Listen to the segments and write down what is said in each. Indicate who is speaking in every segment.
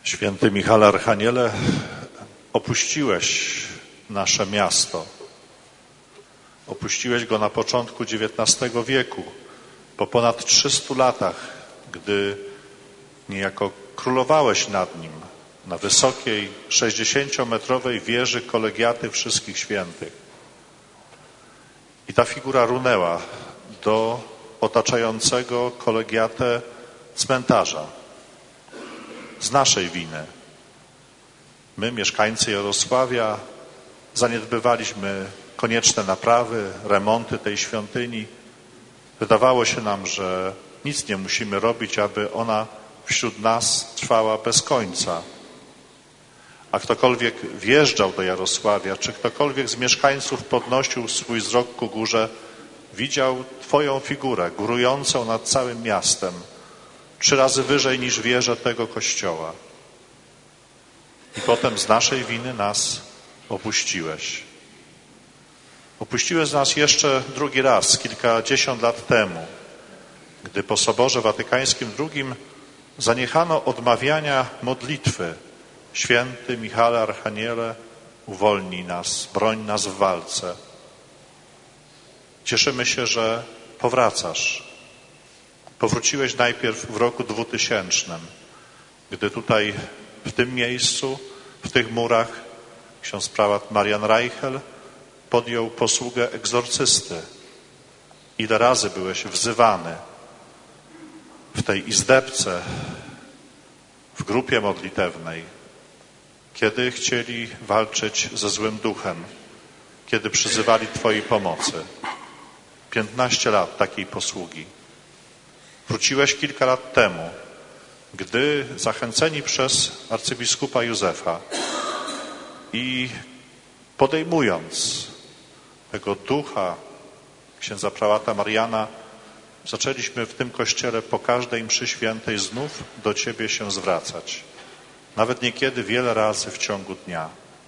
Speaker 1: Święty Michale Archaniele, opuściłeś nasze miasto. Opuściłeś go na początku XIX wieku, po ponad 300 latach, gdy niejako królowałeś nad nim na wysokiej 60-metrowej wieży kolegiaty Wszystkich Świętych. I ta figura runęła do otaczającego kolegiatę cmentarza. Z naszej winy. My, mieszkańcy Jarosławia, zaniedbywaliśmy konieczne naprawy, remonty tej świątyni. Wydawało się nam, że nic nie musimy robić, aby ona wśród nas trwała bez końca. A ktokolwiek wjeżdżał do Jarosławia, czy ktokolwiek z mieszkańców podnosił swój wzrok ku górze, widział Twoją figurę górującą nad całym miastem, 3 razy wyżej niż wieże tego kościoła. I potem z naszej winy nas opuściłeś. Opuściłeś nas jeszcze drugi raz, kilkadziesiąt lat temu, gdy po Soborze Watykańskim II zaniechano odmawiania modlitwy. Święty Michale Archaniele, uwolnij nas, broń nas w walce. Cieszymy się, że powracasz. Powróciłeś najpierw w roku 2000, gdy tutaj, w tym miejscu, w tych murach, ksiądz prałat Marian Reichel podjął posługę egzorcysty. Ile razy byłeś wzywany w tej izdebce, w grupie modlitewnej, kiedy chcieli walczyć ze złym duchem, kiedy przyzywali Twojej pomocy. 15 lat takiej posługi. Wróciłeś kilka lat temu, gdy zachęceni przez arcybiskupa Józefa i podejmując tego ducha księdza prałata Mariana, zaczęliśmy w tym kościele po każdej mszy świętej znów do Ciebie się zwracać. Nawet niekiedy wiele razy w ciągu dnia.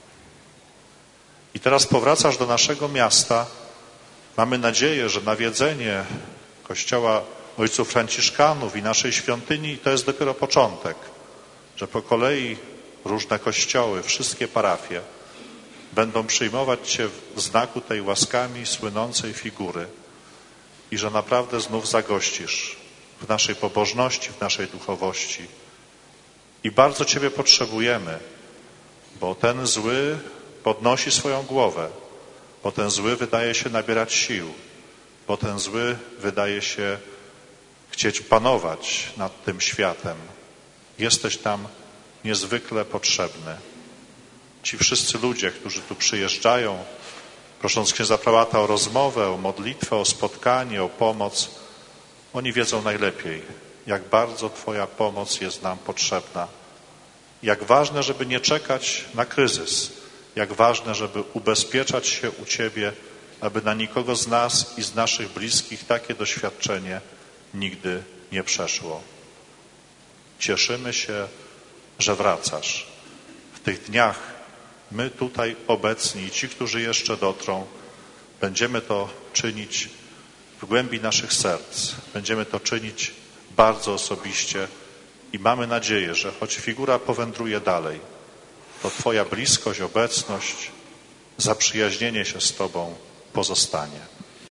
Speaker 1: I teraz powracasz do naszego miasta. Mamy nadzieję, że nawiedzenie kościoła ojców franciszkanów i naszej świątyni to jest dopiero początek, że po kolei różne kościoły, wszystkie parafie będą przyjmować Cię w znaku tej łaskami słynącej figury i że naprawdę znów zagościsz w naszej pobożności, w naszej duchowości. I bardzo Ciebie potrzebujemy, bo ten zły podnosi swoją głowę, bo ten zły wydaje się nabierać sił, bo ten zły wydaje się chcieć panować nad tym światem. Jesteś tam niezwykle potrzebny. Ci wszyscy ludzie, którzy tu przyjeżdżają, prosząc księdza prałata o rozmowę, o modlitwę, o spotkanie, o pomoc, oni wiedzą najlepiej, jak bardzo Twoja pomoc jest nam potrzebna. Jak ważne, żeby nie czekać na kryzys. Jak ważne, żeby ubezpieczać się u Ciebie, aby na nikogo z nas i z naszych bliskich takie doświadczenie nigdy nie przeszło. Cieszymy się, że wracasz. W tych dniach my tutaj obecni i ci, którzy jeszcze dotrą, będziemy to czynić w głębi naszych serc. Będziemy to czynić bardzo osobiście i mamy nadzieję, że choć figura powędruje dalej, to Twoja bliskość, obecność, zaprzyjaźnienie się z Tobą pozostanie.